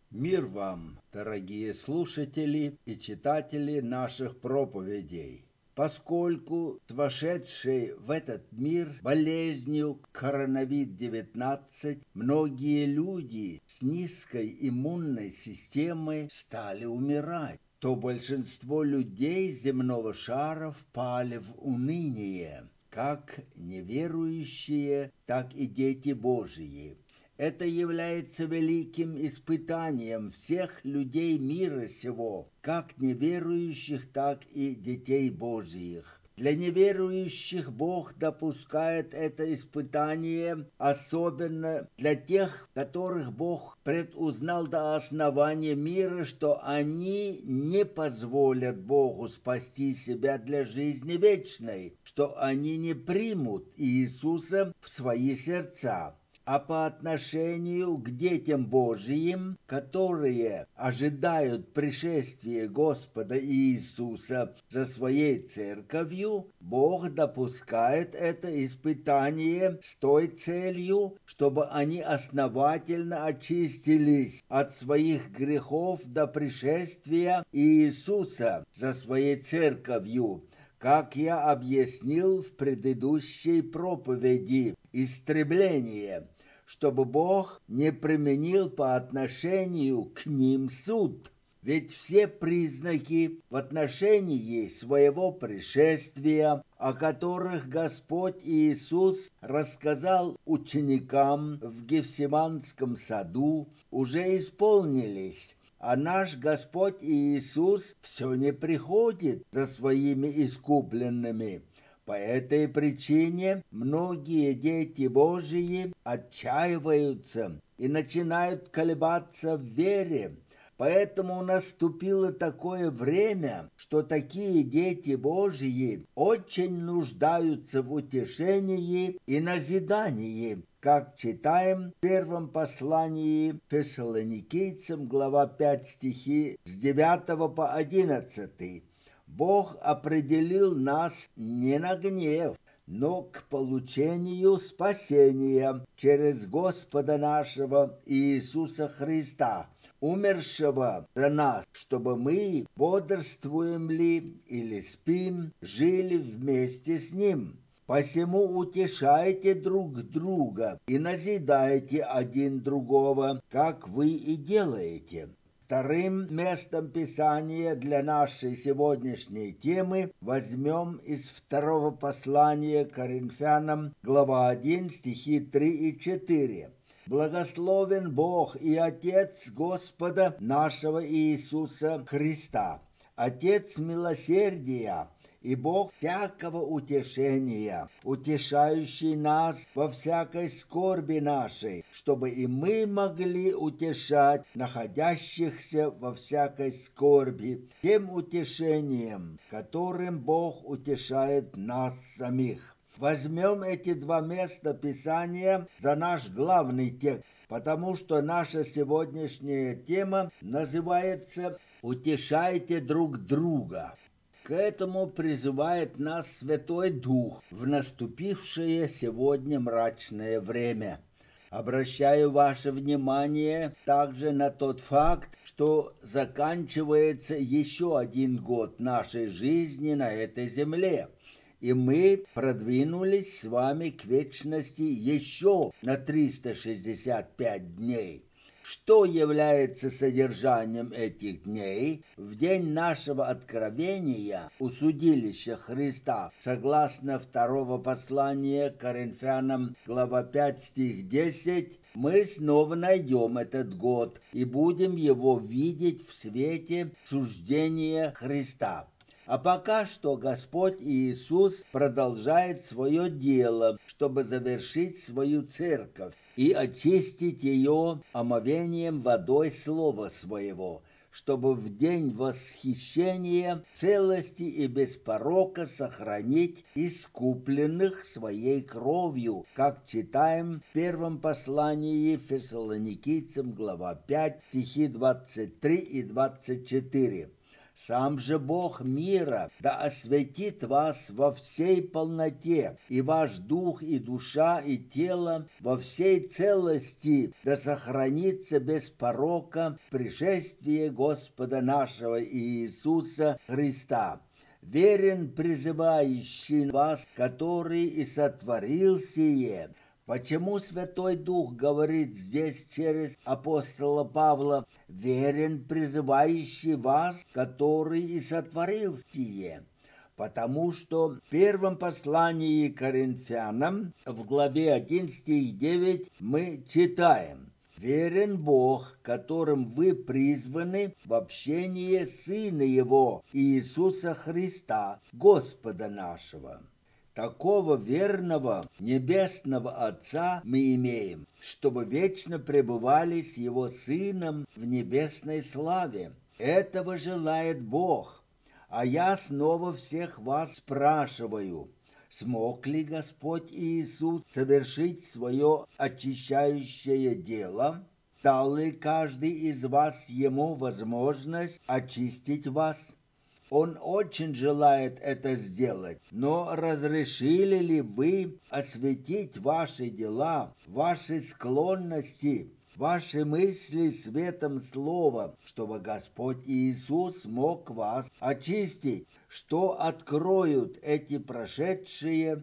Мир вам, дорогие слушатели и читатели наших проповедей. Поскольку с вошедшей в этот мир болезнью коронавид-19 многие люди с низкой иммунной системой стали умирать, то большинство людей земного шара впали в уныние, как неверующие, так и дети Божьи. Это является великим испытанием всех людей мира сего, как неверующих, так и детей Божьих. Для неверующих Бог допускает это испытание, особенно для тех, которых Бог предузнал до основания мира, что они не позволят Богу спасти себя для жизни вечной, что они не примут Иисуса в свои сердца. А по отношению к детям Божьим, которые ожидают пришествия Господа Иисуса за своей церковью, Бог допускает это испытание с той целью, чтобы они основательно очистились от своих грехов до пришествия Иисуса за своей церковью, как я объяснил в предыдущей проповеди, истребление, чтобы Бог не применил по отношению к ним суд. Ведь все признаки в отношении своего пришествия, о которых Господь Иисус рассказал ученикам в Гефсиманском саду, уже исполнились. А наш Господь Иисус все не приходит за своими искупленными. По этой причине многие дети Божьи отчаиваются и начинают колебаться в вере. Поэтому наступило такое время, что такие дети Божьи очень нуждаются в утешении и назидании, как читаем в первом послании Фессалоникийцам, глава 5, стихи с 9 по 11. Бог определил нас не на гнев, но к получению спасения через Господа нашего Иисуса Христа, умершего за нас, чтобы мы, бодрствуем ли или спим, жили вместе с Ним. Посему утешайте друг друга и назидайте один другого, как вы и делаете. Вторым местом Писания для нашей сегодняшней темы возьмем из второго послания Коринфянам, глава 1, стихи 3 и 4. «Благословен Бог и Отец Господа нашего Иисуса Христа, Отец милосердия, и Бог всякого утешения, утешающий нас во всякой скорби нашей, чтобы и мы могли утешать находящихся во всякой скорби тем утешением, которым Бог утешает нас самих». Возьмем эти два места Писания за наш главный текст, потому что наша сегодняшняя тема называется «Утешайте друг друга». К этому призывает нас Святой Дух в наступившее сегодня мрачное время. Обращаю ваше внимание также на тот факт, что заканчивается еще один год нашей жизни на этой земле, и мы продвинулись с вами к вечности еще на 365 дней. Что является содержанием этих дней? В день нашего откровения у судилища Христа, согласно второго послания Коринфянам, глава 5, стих 10, мы снова найдем этот год и будем его видеть в свете суждения Христа. А пока что Господь Иисус продолжает свое дело, чтобы завершить свою церковь и очистить ее омовением водой Слова Своего, чтобы в день восхищения целости и без порока сохранить искупленных Своей кровью, как читаем в первом послании Фессалоникийцам, глава 5, стихи 23 и 24. Сам же Бог мира да осветит вас во всей полноте, и ваш дух, и душа, и тело во всей целости да сохранится без порока в пришествии Господа нашего Иисуса Христа. Верен призывающий вас, который и сотворил сие. Почему Святой Дух говорит здесь через апостола Павла: верен призывающий вас, который и сотворил сие? Потому что в первом послании к Коринфянам, в главе 1 стих 9, мы читаем: «Верен Бог, которым вы призваны в общение Сына Его, Иисуса Христа, Господа нашего». Такого верного Небесного Отца мы имеем, чтобы вечно пребывали с Его Сыном в небесной славе. Этого желает Бог. А я снова всех вас спрашиваю, смог ли Господь Иисус совершить свое очищающее дело? Дал ли каждый из вас Ему возможность очистить вас? Он очень желает это сделать, но разрешили ли вы осветить ваши дела, ваши склонности, ваши мысли светом слова, чтобы Господь Иисус мог вас очистить? Что откроют эти прошедшие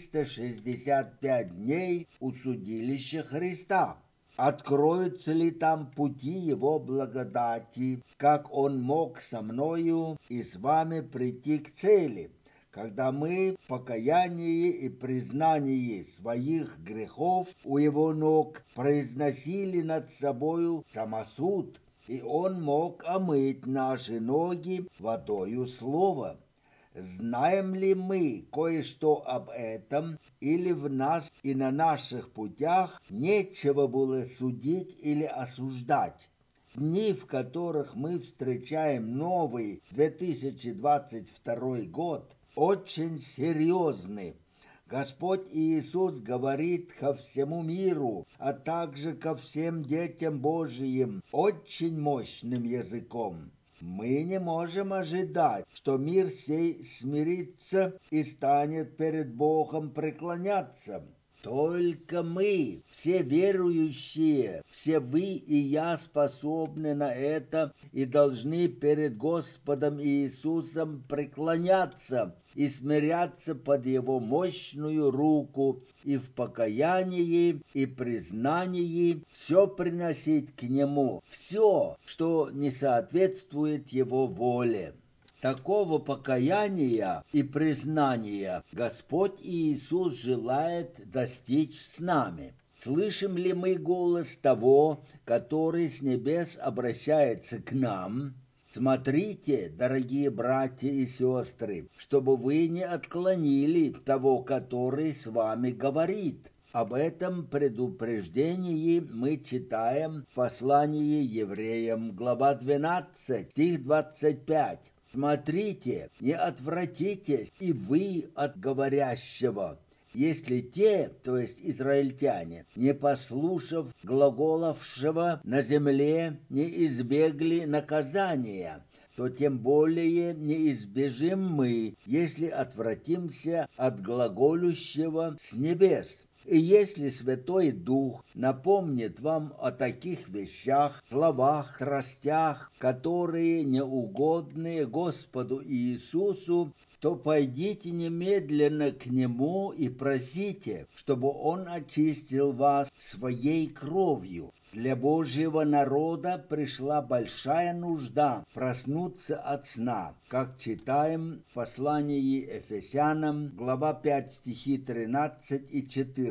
365 дней у судилища Христа? Откроются ли там пути Его благодати, как Он мог со мною и с вами прийти к цели, когда мы в покаянии и признании своих грехов у Его ног произносили над собою самосуд, и Он мог омыть наши ноги водою слова? Знаем ли мы кое-что об этом, или в нас и на наших путях нечего было судить или осуждать? Дни, в которых мы встречаем новый 2022 год, очень серьезны. Господь Иисус говорит ко всему миру, а также ко всем детям Божиим очень мощным языком. Мы не можем ожидать, что мир сей смирится и станет перед Богом преклоняться. Только мы, все верующие, все вы и я способны на это и должны перед Господом Иисусом преклоняться и смиряться под Его мощную руку и в покаянии и признании все приносить к Нему, все, что не соответствует Его воле. Такого покаяния и признания Господь Иисус желает достичь с нами. Слышим ли мы голос того, который с небес обращается к нам? Смотрите, дорогие братья и сестры, чтобы вы не отклонили того, который с вами говорит. Об этом предупреждении мы читаем в послании евреям, глава 12, стих 25. «Смотрите, не отвратитесь и вы от говорящего, если те, то есть израильтяне, не послушав глаголовшего на земле, не избегли наказания, то тем более не избежим мы, если отвратимся от глаголющего с небес». И если Святой Дух напомнит вам о таких вещах, словах, страстях, которые неугодны Господу Иисусу, то пойдите немедленно к Нему и просите, чтобы Он очистил вас своей кровью. Для Божьего народа пришла большая нужда проснуться от сна, как читаем в послании Ефесянам, глава 5, стихи 13 и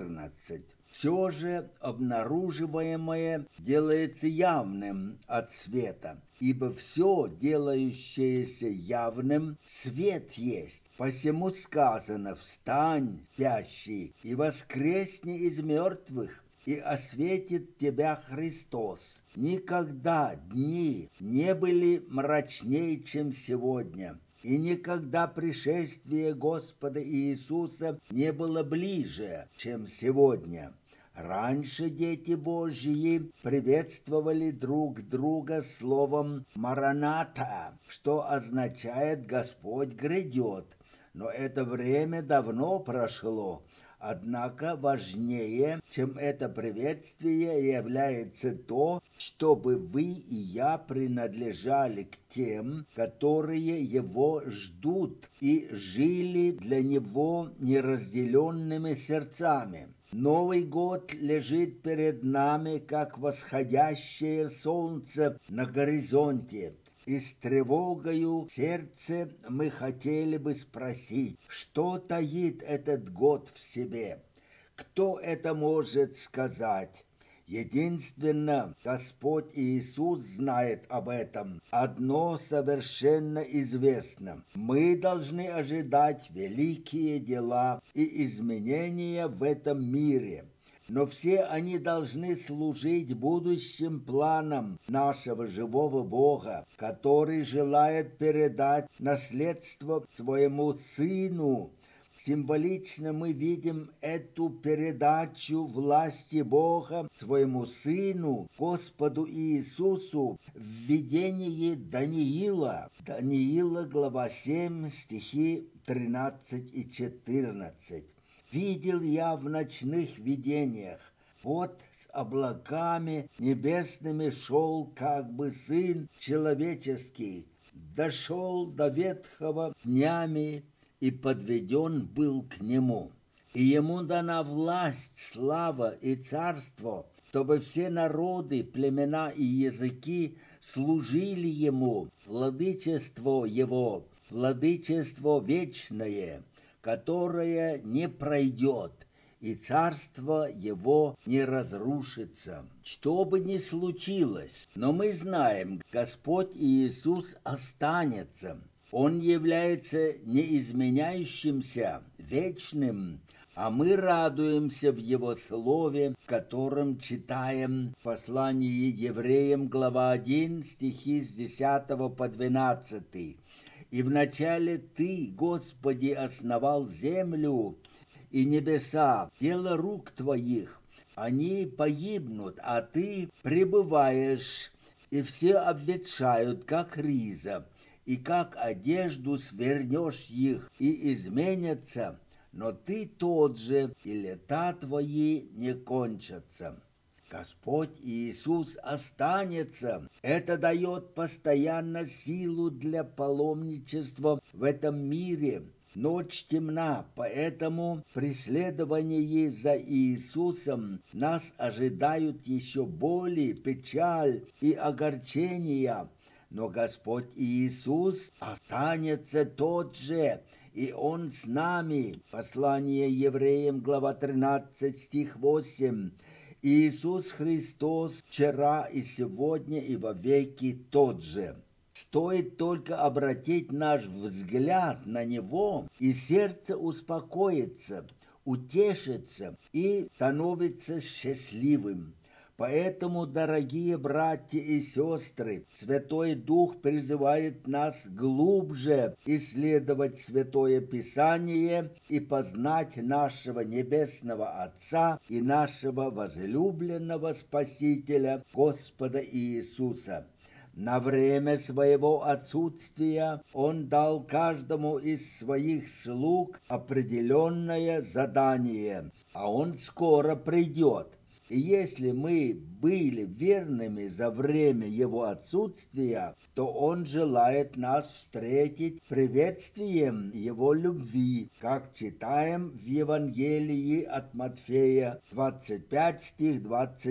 14. Все же обнаруживаемое делается явным от света, ибо все, делающееся явным, свет есть. Посему сказано: «Встань, спящий, и воскресни из мертвых, и осветит тебя Христос». Никогда дни не были мрачнее, чем сегодня, и никогда пришествие Господа Иисуса не было ближе, чем сегодня. Раньше дети Божьи приветствовали друг друга словом «Мараната», что означает «Господь грядет». Но это время давно прошло. Однако важнее, чем это приветствие, является то, чтобы вы и я принадлежали к тем, которые его ждут и жили для него неразделенными сердцами. Новый год лежит перед нами, как восходящее солнце на горизонте. И с тревогою в сердце мы хотели бы спросить, что таит этот год в себе? Кто это может сказать? Единственно, Господь Иисус знает об этом. Одно совершенно известно. Мы должны ожидать великие дела и изменения в этом мире. Но все они должны служить будущим планам нашего живого Бога, который желает передать наследство своему Сыну. Символично мы видим эту передачу власти Бога своему Сыну, Господу Иисусу, в видении Даниила. Даниила, глава 7, стихи 13 и 14. «Видел я в ночных видениях, вот с облаками небесными шел как бы Сын Человеческий, дошел до ветхого днями и подведен был к нему. И ему дана власть, слава и царство, чтобы все народы, племена и языки служили ему, владычество его, владычество вечное, которое не пройдет, и царство его не разрушится. Что бы ни случилось, но мы знаем, Господь Иисус останется. Он является неизменяющимся, вечным, а мы радуемся в Его Слове, в котором читаем в послании Евреям, глава 1, стихи с 10 по 12. «И вначале Ты, Господи, основал землю и небеса, дело рук Твоих. Они погибнут, а Ты пребываешь, и все обветшают, как риза, и как одежду свернешь их, и изменятся, но Ты тот же, и лета Твои не кончатся». Господь Иисус останется. Это дает постоянно силу для паломничества в этом мире. Ночь темна, поэтому в преследовании за Иисусом нас ожидают еще боли, печаль и огорчения. Но Господь Иисус останется тот же, и Он с нами. Послание Евреям, глава 13, стих 8. Иисус Христос вчера и сегодня и вовеки тот же. Стоит только обратить наш взгляд на Него, и сердце успокоится, утешится и становится счастливым. Поэтому, дорогие братья и сестры, Святой Дух призывает нас глубже исследовать Святое Писание и познать нашего Небесного Отца и нашего возлюбленного Спасителя Господа Иисуса. На время своего отсутствия Он дал каждому из своих слуг определенное задание, а Он скоро придет. И если мы были верными за время Его отсутствия, то Он желает нас встретить приветствием Его любви, как читаем в Евангелии от Матфея, 25 стих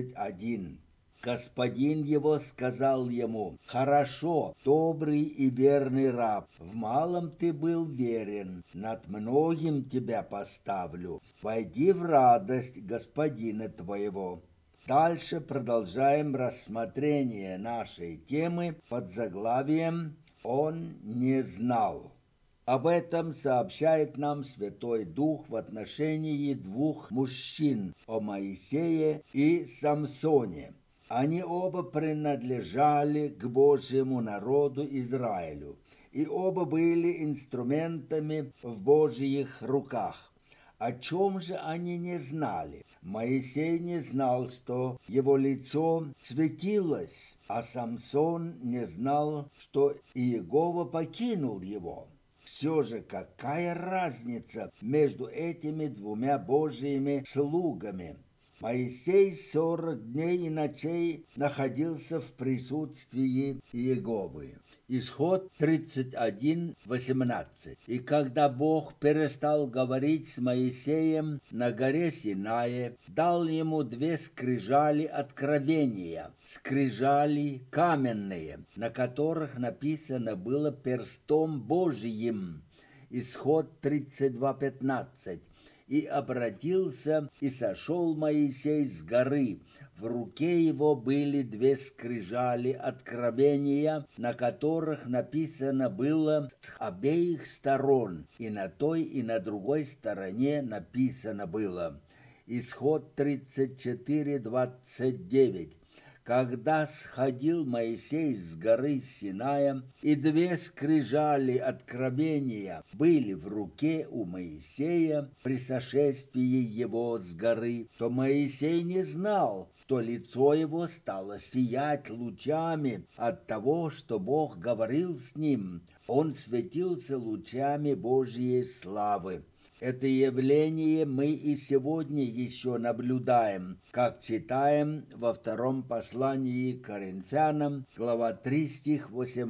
21. Господин его сказал ему: «Хорошо, добрый и верный раб, в малом ты был верен, над многим тебя поставлю. Войди в радость господина твоего». Дальше продолжаем рассмотрение нашей темы под заглавием «Он не знал». Об этом сообщает нам Святой Дух в отношении двух мужчин, о Моисее и Самсоне. Они оба принадлежали к Божьему народу Израилю, и оба были инструментами в Божьих руках. О чем же они не знали? Моисей не знал, что его лицо светилось, а Самсон не знал, что Иегова покинул его. Все же какая разница между этими двумя Божьими слугами? Моисей 40 дней и ночей находился в присутствии Иеговы. Исход 31:18. И когда Бог перестал говорить с Моисеем на горе Синае, дал ему 2 скрижали откровения, скрижали каменные, на которых написано было перстом Божьим. Исход 32:15. И обратился, и сошел Моисей с горы. В руке его были 2 скрижали откровения, на которых написано было с обеих сторон, и на той, и на другой стороне написано было. Исход 34:29. Когда сходил Моисей с горы Синая, и 2 скрижали откровения были в руке у Моисея при сошествии его с горы, то Моисей не знал, что лицо его стало сиять лучами от того, что Бог говорил с ним. Он светился лучами Божьей славы. Это явление мы и сегодня еще наблюдаем, как читаем во 2 послании к Коринфянам, глава 3, стих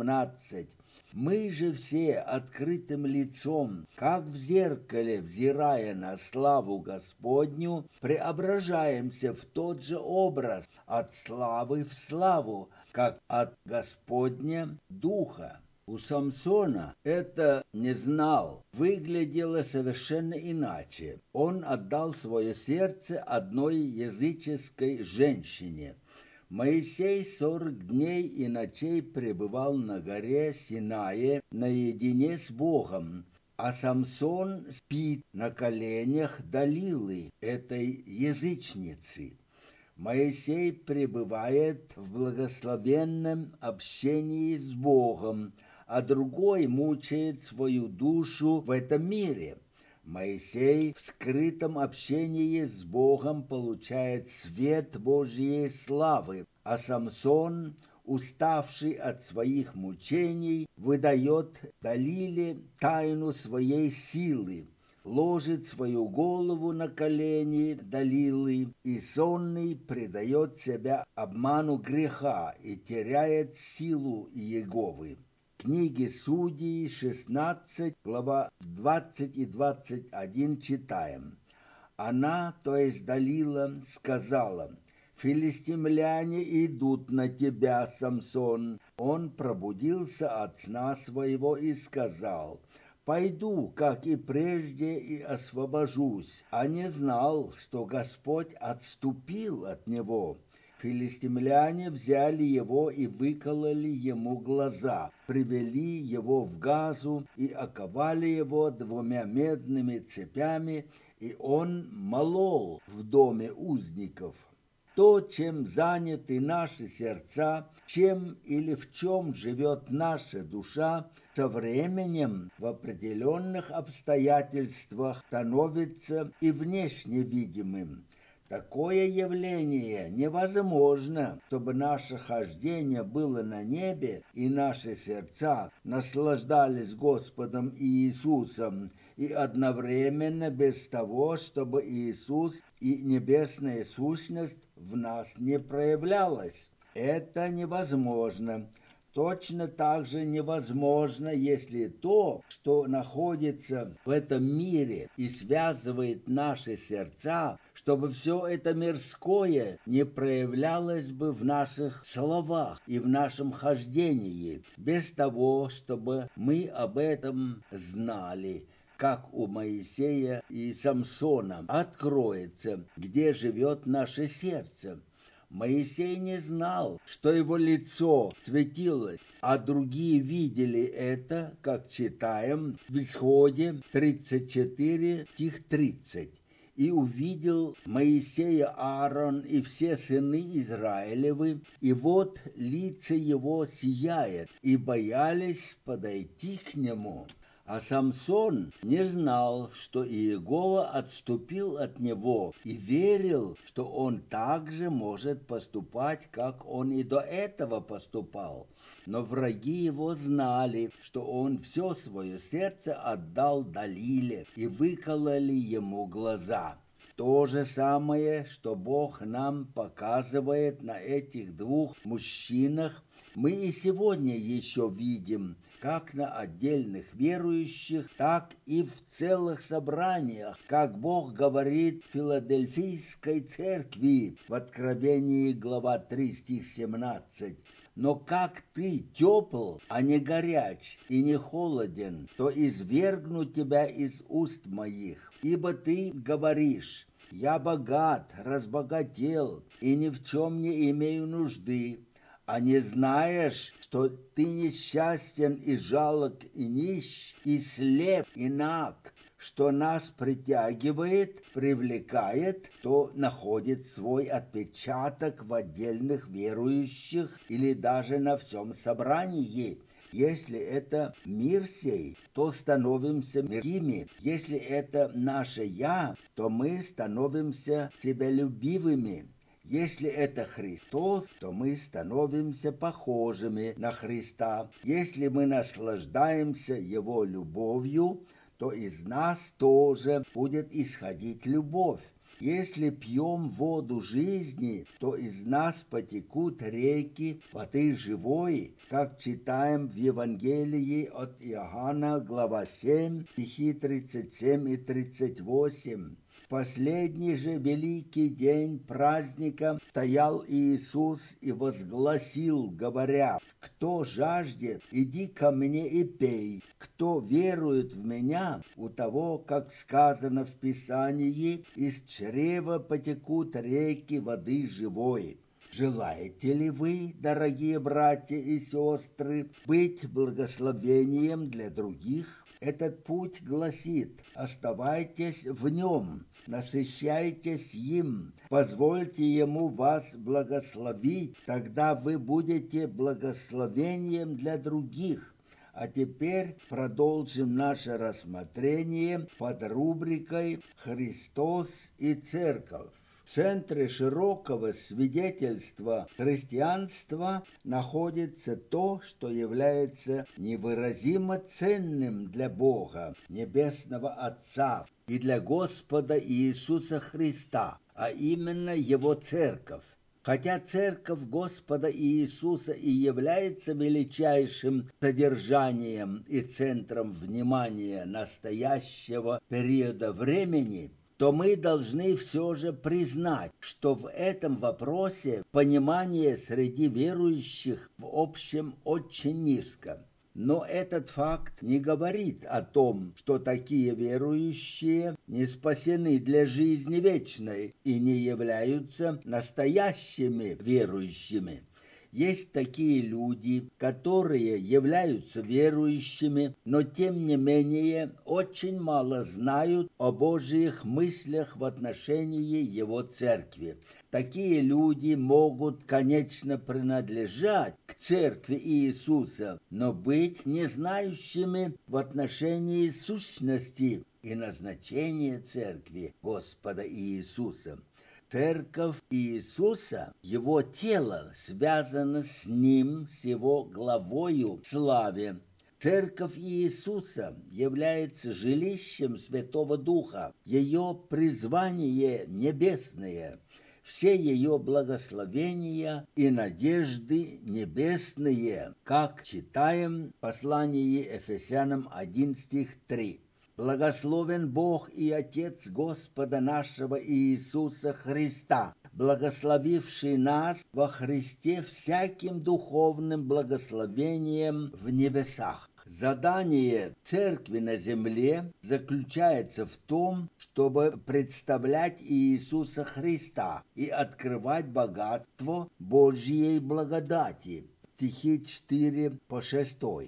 18. «Мы же все открытым лицом, как в зеркале, взирая на славу Господню, преображаемся в тот же образ, от славы в славу, как от Господня Духа». У Самсона это не знал, выглядело совершенно иначе. Он отдал свое сердце одной языческой женщине. Моисей 40 дней и ночей пребывал на горе Синае наедине с Богом, а Самсон спит на коленях Далилы, этой язычницы. Моисей пребывает в благословенном общении с Богом, а другой мучает свою душу в этом мире. Моисей в скрытом общении с Богом получает свет Божьей славы, а Самсон, уставший от своих мучений, выдает Далиле тайну своей силы, ложит свою голову на колени Далилы, и сонный предает себя обману греха и теряет силу Иеговы. Книги Судей 16, глава 20 и 21 читаем. Она, то есть Далила, сказала: «Филистимляне идут на тебя, Самсон». Он пробудился от сна своего и сказал: «Пойду, как и прежде, и освобожусь», а не знал, что Господь отступил от него. Филистимляне взяли его и выкололи ему глаза, привели его в Газу и оковали его 2 медными цепями, и он молол в доме узников. То, чем заняты наши сердца, чем или в чем живет наша душа, со временем в определенных обстоятельствах становится и внешне видимым. Такое явление невозможно, чтобы наше хождение было на небе и наши сердца наслаждались Господом Иисусом, и одновременно без того, чтобы Иисус и небесная сущность в нас не проявлялась. Это невозможно. Точно так же невозможно, если то, что находится в этом мире и связывает наши сердца, чтобы все это мирское не проявлялось бы в наших словах и в нашем хождении, без того, чтобы мы об этом знали, как у Моисея и Самсона. Откроется, где живет наше сердце. Моисей не знал, что его лицо светилось, а другие видели это, как читаем в Исходе 34, стих 30. «И увидел Моисея Аарон и все сыны Израилевы, и вот лица его сияет, и боялись подойти к нему». А Самсон не знал, что Иегова отступил от него, и верил, что он также может поступать, как он и до этого поступал. Но враги его знали, что он все свое сердце отдал Далиле, и выкололи ему глаза. То же самое, что Бог нам показывает на этих двух мужчинах, мы и сегодня еще видим, как на отдельных верующих, так и в целых собраниях, как Бог говорит Филадельфийской церкви в Откровении, глава 3, стих 17. «Но как ты тепл, а не горяч и не холоден, то извергну тебя из уст моих, ибо ты говоришь: я богат, разбогател, и ни в чем не имею нужды, а не знаешь, что ты несчастен и жалок и нищ, и слеп, и наг, что нас притягивает, привлекает, то находит свой отпечаток в отдельных верующих или даже на всем собрании. Если это мир сей, то становимся мирими. Если это наше «я», то мы становимся себялюбивыми. Если это Христос, то мы становимся похожими на Христа. Если мы наслаждаемся Его любовью, то из нас тоже будет исходить любовь. Если пьем воду жизни, то из нас потекут реки воды живой, как читаем в Евангелии от Иоанна, глава 7, стихи 37 и 38. Последний же великий день праздника стоял Иисус и возгласил, говоря: «Кто жаждет, иди ко мне и пей. Кто верует в меня, у того, как сказано в Писании, из чрева потекут реки воды живой». Желаете ли вы, дорогие братья и сестры, быть благословением для других? Этот путь гласит: оставайтесь в нем, насыщайтесь им, позвольте ему вас благословить, тогда вы будете благословением для других. А теперь продолжим наше рассмотрение под рубрикой «Христос и Церковь». В центре широкого свидетельства христианства находится то, что является невыразимо ценным для Бога, Небесного Отца, и для Господа Иисуса Христа, а именно Его Церковь. Хотя Церковь Господа Иисуса и является величайшим содержанием и центром внимания настоящего периода времени, то мы должны все же признать, что в этом вопросе понимание среди верующих в общем очень низко. Но этот факт не говорит о том, что такие верующие не спасены для жизни вечной и не являются настоящими верующими. Есть такие люди, которые являются верующими, но тем не менее очень мало знают о Божьих мыслях в отношении Его Церкви. Такие люди могут, конечно, принадлежать к Церкви Иисуса, но быть не знающими в отношении сущности и назначения Церкви Господа Иисуса. Церковь Иисуса, Его тело, связано с Ним, с Его главою в славе. Церковь Иисуса является жилищем Святого Духа, ее призвание небесное, все ее благословения и надежды небесные, как читаем в послании Ефесянам 1 стих 3. Благословен Бог и Отец Господа нашего Иисуса Христа, благословивший нас во Христе всяким духовным благословением в небесах. Задание церкви на земле заключается в том, чтобы представлять Иисуса Христа и открывать богатство Божьей благодати. Стихи 4 по 6.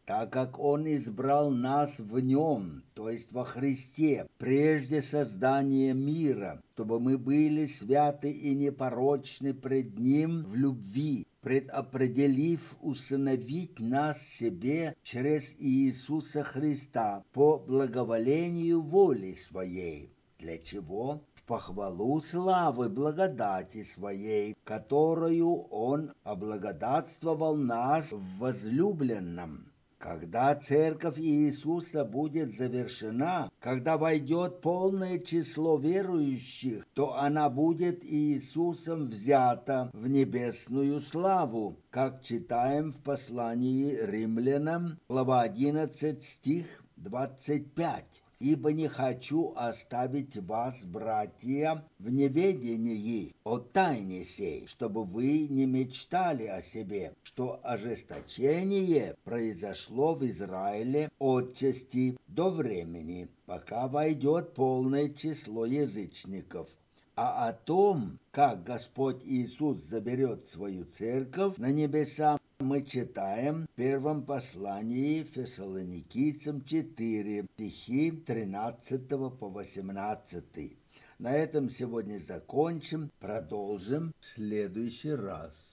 так как Он избрал нас в Нем, то есть во Христе, прежде создания мира, чтобы мы были святы и непорочны пред Ним в любви, предопределив усыновить нас себе через Иисуса Христа по благоволению воли Своей. Для чего? В похвалу славы благодати Своей, которую Он облагодатствовал нас в возлюбленном. Когда церковь Иисуса будет завершена, когда войдет полное число верующих, то она будет Иисусом взята в небесную славу, как читаем в послании римлянам, глава 11, стих 25. «Ибо не хочу оставить вас, братья, в неведении о тайне сей, чтобы вы не мечтали о себе, что ожесточение произошло в Израиле отчасти до времени, пока войдет полное число язычников». А о том, как Господь Иисус заберет свою церковь на небеса, мы читаем в первом послании Фессалоникийцам 4, стихи 13 по 18. На этом сегодня закончим, продолжим в следующий раз.